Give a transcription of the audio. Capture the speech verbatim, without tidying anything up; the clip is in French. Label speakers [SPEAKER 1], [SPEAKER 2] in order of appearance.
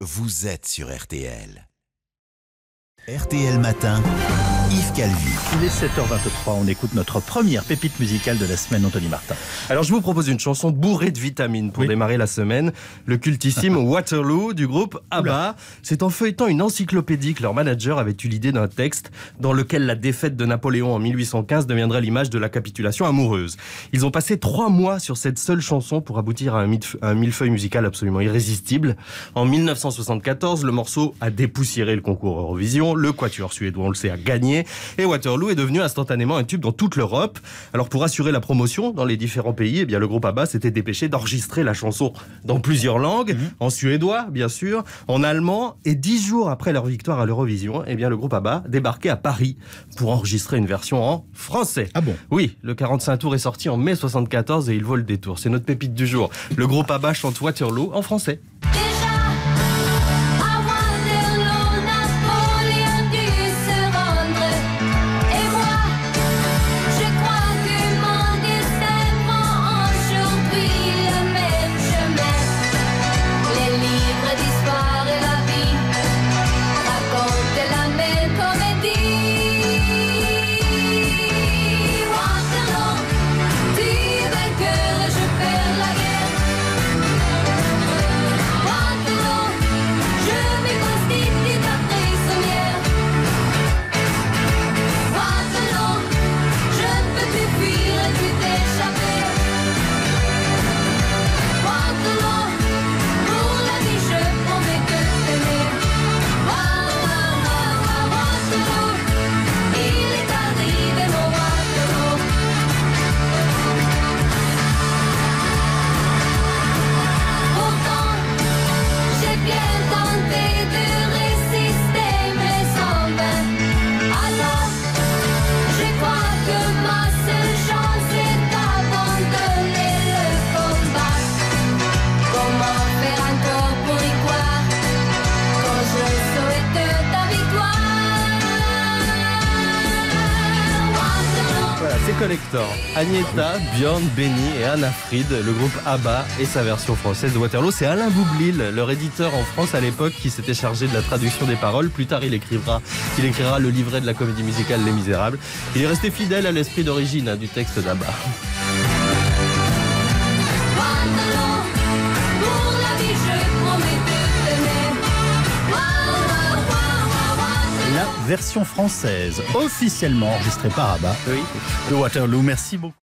[SPEAKER 1] vous êtes sur R T L. R T L Matin, Yves Calvi.
[SPEAKER 2] Il est sept heures vingt-trois, on écoute notre première pépite musicale de la semaine, Anthony Martin.
[SPEAKER 3] Alors je vous propose une chanson bourrée de vitamines pour oui. démarrer la semaine. Le cultissime Waterloo du groupe ABBA. C'est en feuilletant une encyclopédie que leur manager avait eu l'idée d'un texte dans lequel la défaite de Napoléon en mille huit cent quinze deviendrait l'image de la capitulation amoureuse. Ils ont passé trois mois sur cette seule chanson pour aboutir à un, un millefeuille musical absolument irrésistible. En mille neuf cent soixante-quatorze, le morceau a dépoussiéré le concours Eurovision. Le quatuor suédois, on le sait, a gagné. Et Waterloo est devenu instantanément un tube dans toute l'Europe. Alors pour assurer la promotion dans les différents pays, eh bien, le groupe ABBA s'était dépêché d'enregistrer la chanson dans plusieurs langues. Mmh. En suédois, bien sûr, en allemand. Et dix jours après leur victoire à l'Eurovision, eh bien, le groupe ABBA débarquait à Paris pour enregistrer une version en français.
[SPEAKER 2] Ah bon ?
[SPEAKER 3] Oui, le quarante-cinq tours est sorti en mai soixante-quatorze et il vaut le détour. C'est notre pépite du jour. Le groupe ABBA chante Waterloo en français. C'est Collector, Agnetha, Björn, Benny et Anna Fried, le groupe ABBA et sa version française de Waterloo. C'est Alain Boublil, leur éditeur en France à l'époque, qui s'était chargé de la traduction des paroles. Plus tard, il écrira, il écrira le livret de la comédie musicale Les Misérables. Il est resté fidèle à l'esprit d'origine hein, du texte d'ABBA.
[SPEAKER 2] La version française, officiellement enregistrée par ABBA,
[SPEAKER 3] oui.
[SPEAKER 2] de Waterloo. Merci beaucoup.